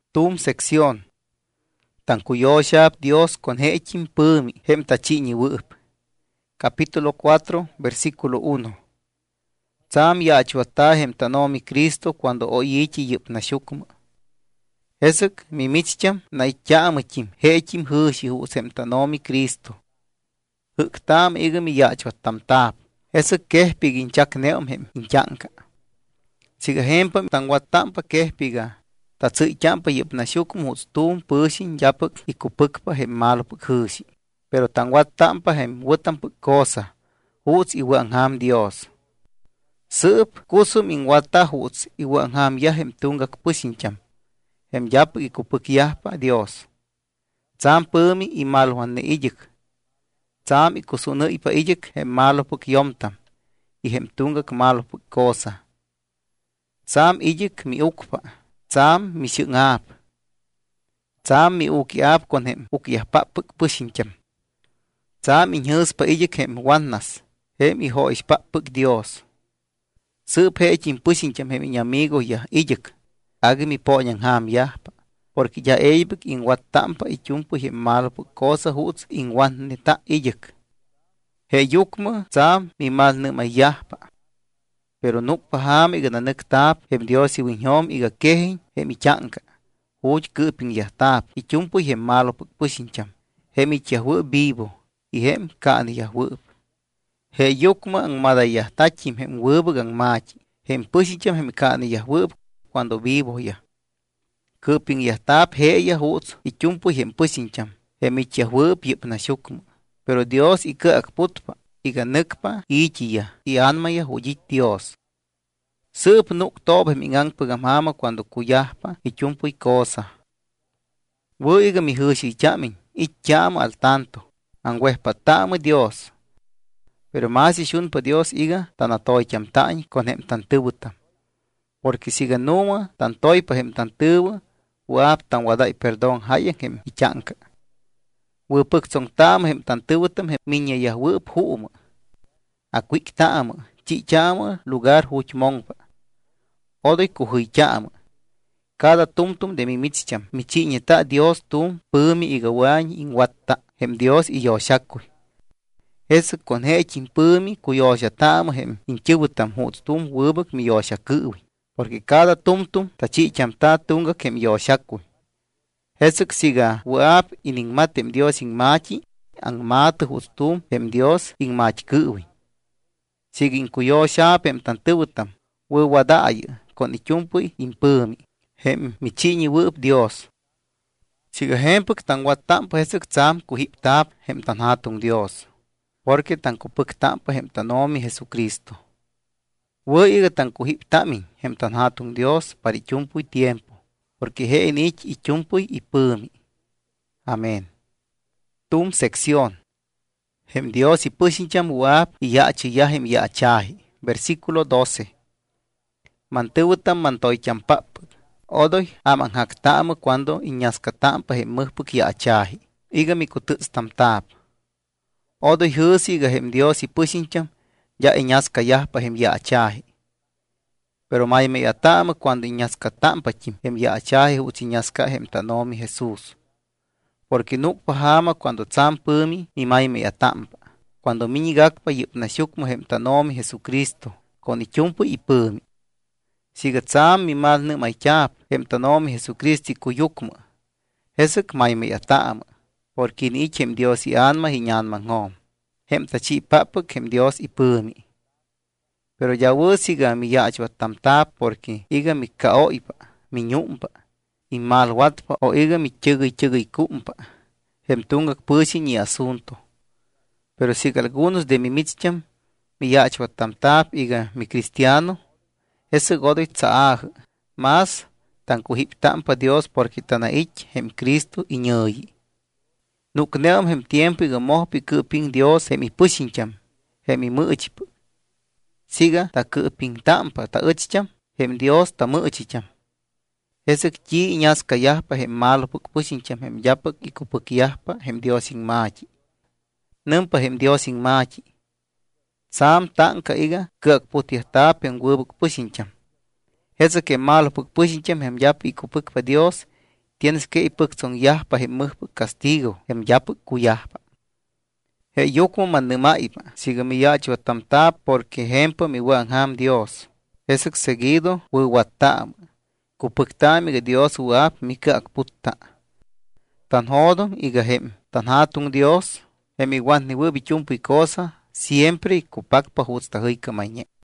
Tum sección. Tancuyoshab Dios con hechim pumi, hem tachiñi wup. Capítulo 4, versículo 1. Tsam yachwata hem tanomi Cristo cuando oyichi yup nashukma. Esek mimichcham na ityamachim hechim hushi hus hem tanomi Cristo. Huktam igami yachwatam tab. Esek kehpigin chakneum hem inchanka. Siga hempam tangwatampa kehpiga. Tatsuityampa yup nashukma hus tum pushin yapuk ikupukpa hem malupuk hushi. Pero tangwatampa hem wutampuk cosa. Hus iwangham Dios. Sup kusum ingwata hus iwangham ya hem tungak pushincham. Hem yapuk ikupuk yahpa Dios. Tsam pumi imalwan ne ijik. Tsam ikusunu ipa ijik hem malupuk yomtam. I hem tungak malupuk cosa. Tsam ijik mi ukpa. Tsam mi syungap. Tsam mi ukiap kon hem ukiahpapuk pushincham. Tsam inhuspa ijik hem wannas. Hem ihoishpapuk Dios. Sup hechim pushincham hem inyamigo ya ijik. Agmi poñan ham yahpa. Porque ya eibuk inwatampa ichumpu hem malupuk cosa huts inwanneta ijik. He yukma tsam mi malnuma yahpa. Pero nukpa ham iga nanuktab hem Dios iwinhom iga kehin hem ichanka. Huch kuping yahtab ichumpu hem malupuk pushincham. Hem ichahwu vivo. I hem kaani yahwup. He yukma ang madayahtachim hem wubug ang machi. Hem pushincham hem kaani yahwup cuando vivo ya. Kuping yahtab he yahuts ichumpu hem pushincham. Hem ichahwup yup nashukma. Pero Dios ikaak putpa. Iga nukpa ichi ya. I anma ya hujit Dios. Sup nuk tob hem ingangpagam hama cuando kuyahpa ichumpu y cosa. Wu iga mi hushi ichamin. Ichama al tanto. Ang wehpatama Dios. Pero más ishunpa Dios iga tanatoy chamtañ con hem tantubutam. Porque siga numa tantoy pa hem tantubu, wap tan waday perdón hayan hem ichanka. Wupuk tsong tama hem tantubutam hem minya yahwup huuma. Akwik tama, chichama lugar huchmongpa. Odoy kuhuy chama. Cada tumtum de mi mitzcham, mi chiñeta Dios tum pumi igawañ inwatta. Hem Dios iyoshakui. Eso con hechim pumi kuyoshatama hem inchubutam huts tum wubuk mi yoshakui. Porque cada tumtum tachicham ta tungak hem yoshakui. Eso siga wap iningmatem Dios ingmachi, ang matu huts tum hem Dios ingmachikui. Siga inkuyoshap hem tantubutam, wuwadayu con ichumpui impumi. Hem michiñi wup Dios. Siga hempuk tan watampa hesuk tsam kuhiptab hem tan hatung Dios. Porque tan kupuk tampa hem tanomi Jesucristo. Iga tan kuhiptamin hem tan hatung Dios para ichumpuy tiempo. Porque he inich ichumpuy ipumi. Amén. Tum sección. Hem Dios ipushincham wap iyachi ya hem yachahi. Versículo 12. Mantubutam mantoy champapuk. Odoy amang haktama cuando iñaskatampa hem muhpuk yachahi. Iga mikututs tamtab. Odoy husi iga hem Dios ipushincham ya iñaskayahpa hem yachahi. Pero mayme yatama cuando iñaskatampa chim hem yachahi huts iñaska hem tanomi Jesús. Porque nukpa hama cuando tsam pumi mi mayme yatampa. Cuando miñigakpa yup nashukmo hem tanomi Jesucristo con ichumpu ipumi. Siga tsam mi mal numaychap hem tanomi Jesucristo kuyukma. Hesuk mayme yatama. Porque ni hem Dios i anma hiñanman hom. Hem tachi papuk hem Dios ipumi. Pero ya siga mi yachwatamtap porque iga mi kaoipa, mi nyumpa, i malwatpa o iga mi chugay kumpa. Hem tungak pusi ni asunto. Pero siga algunos de mi mitzcham mi yachwatamtap iga mi cristiano, ese godoy tsaaj. Mas tan kuhiptampa Dios porque tanaich hem Cristo iñoyi. Nukneam hem tiempo iga mohpi kuping Dios hem ipushincham, hem imuchip. Siga ta kuping tampa ta uchcham, hem Dios ta muchicham. Esek chi iñaska yahpa hem malupuk pushincham hem yapuk ikupuk yahpa hem Dios ingmachi. Numpa hem Dios ingmachi. Sam tanka iga kuk putihtap hem wubuk pushincham. Esek hem malupuk pushincham hem yap ikupuk pa Dios tienes que ipuktsongyajpa je mujpä castigo, jem yapä kuyajpa. Je yucmä manäma'ipa, siga mi ya'tzywatamta'a porque jempä mi wä'anjam Dios. Jesäk seguido wäwatta'mä. Kupäkta'm iga Dios wä'ap mi kä'akputta'. Tanjodom iga jem Tanjatung Dios, jem iwatniwä'p ityumpä cosa, siempre ikupakpa ju'tsta jäykämayñe.